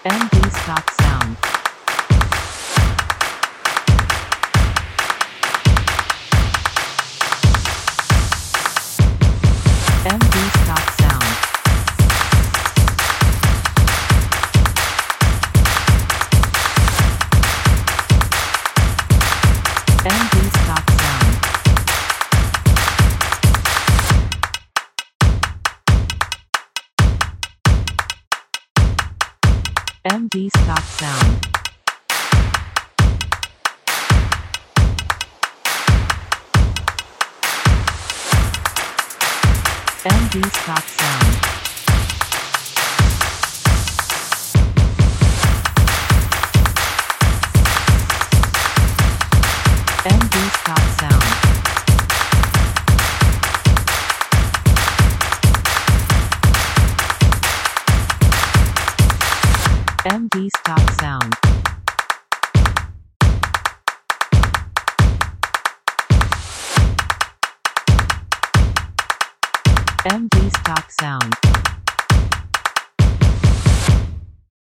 MD stock sound. MD stock sound. MD stock sound. MD stock sound. MD stock sound. MD stock sound. MD stock sound. MD stock sound.